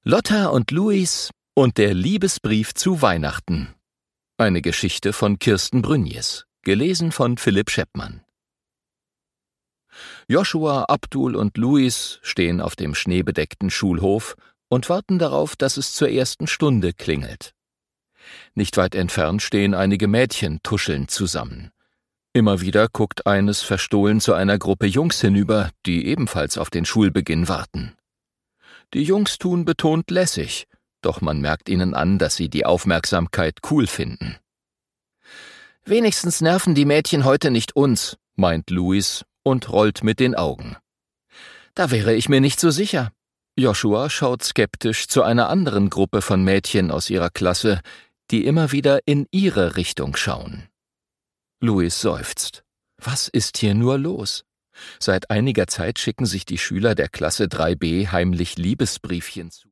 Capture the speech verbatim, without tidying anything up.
Lotta und Luis und der Liebesbrief zu Weihnachten. Eine Geschichte von Kirsten Brünjes, gelesen von Philipp Scheppmann. Joshua, Abdul und Luis stehen auf dem schneebedeckten Schulhof und warten darauf, dass es zur ersten Stunde klingelt. Nicht weit entfernt stehen einige Mädchen tuschelnd zusammen. Immer wieder guckt eines verstohlen zu einer Gruppe Jungs hinüber, die ebenfalls auf den Schulbeginn warten. Die Jungs tun betont lässig, doch man merkt ihnen an, dass sie die Aufmerksamkeit cool finden. »Wenigstens nerven die Mädchen heute nicht uns«, meint Luis und rollt mit den Augen. »Da wäre ich mir nicht so sicher.« Joshua schaut skeptisch zu einer anderen Gruppe von Mädchen aus ihrer Klasse, die immer wieder in ihre Richtung schauen. Luis seufzt. Was ist hier nur los? Seit einiger Zeit schicken sich die Schüler der Klasse drei b heimlich Liebesbriefchen zu.